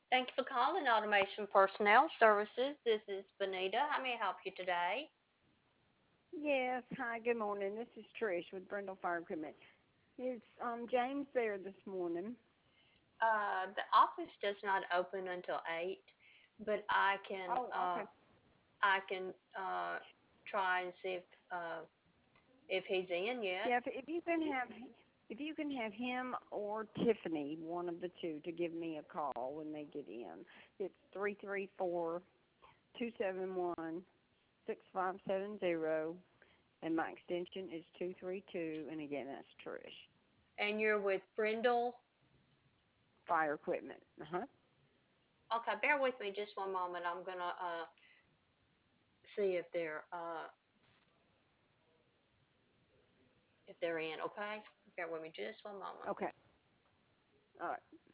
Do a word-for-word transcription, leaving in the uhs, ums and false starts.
Thank you for calling Automation Personnel Services. This is Benita. How may I help you today? Yes. Hi, good morning. This is Trish with Brindle Fire Equipment. Is um James there this morning? Uh, the office does not open until eight, but I can Oh, uh, okay. I can uh, try and see if uh, if he's in yet. Yeah, if, if you can have if you can have him or Tiffany, one of the two, to give me a call when they get in. It's three three four two seven one six five seven zero, and my extension is two three two, and again that's Trish. And you're with Brindle. Fire Equipment. Uh huh. Okay, bear with me just one moment. I'm gonna uh, see if they're uh, if they're in. Okay, bear with me just one moment. Okay. All right.